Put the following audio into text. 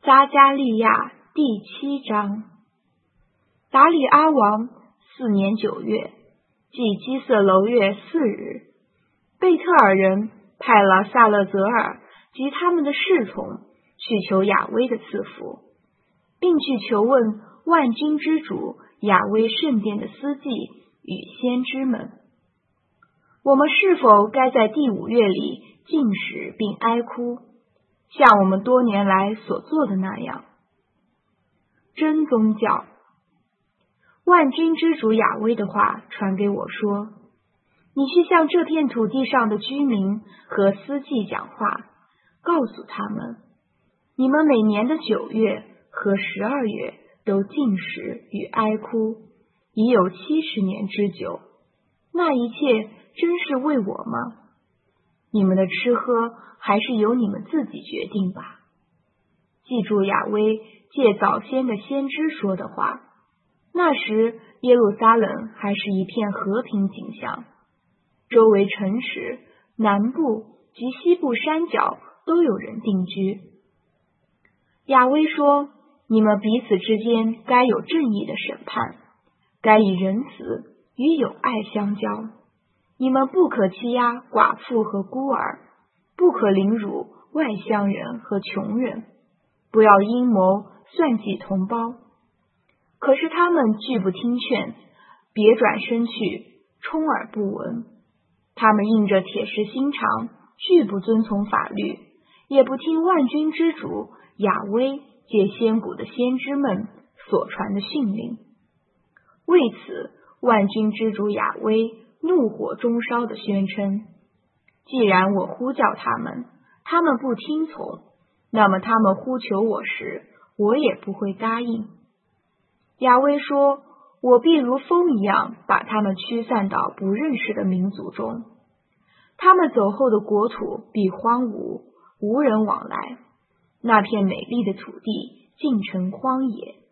撒迦利亚第7章。达里阿王4年9月，即基色楼月4日，贝特尔人派了萨勒泽尔及他们的侍从去求亚威的赐福，并去求问万军之主亚威圣殿的司祭与先知们：我们是否该在第5月里禁食并哀哭，像我们多年来所做的那样？真宗教。万军之主亚威的话传给我说：你去向这片土地上的居民和司祭讲话，告诉他们，你们每年的9月和12月都禁食与哀哭，已有70年之久。那一切真是为我吗？你们的吃喝还是由你们自己决定吧。记住亚威借早先的先知说的话，那时耶路撒冷还是一片和平景象，周围城池、南部及西部山脚都有人定居。亚威说，你们彼此之间该有正义的审判，该以仁慈与友爱相交。你们不可欺压寡妇和孤儿，不可凌辱外乡人和穷人，不要阴谋算计同胞。可是他们拒不听劝，别转身去，充耳不闻。他们硬着铁石心肠，拒不遵从法律，也不听万军之主亚威借先古的先知们所传的训令。为此，万军之主亚威怒火中烧地宣称：既然我呼叫他们，他们不听从，那么他们呼求我时，我也不会答应。亚威说，我必如风一样把他们驱散到不认识的民族中，他们走后的国土必荒芜，无人往来，那片美丽的土地尽成荒野。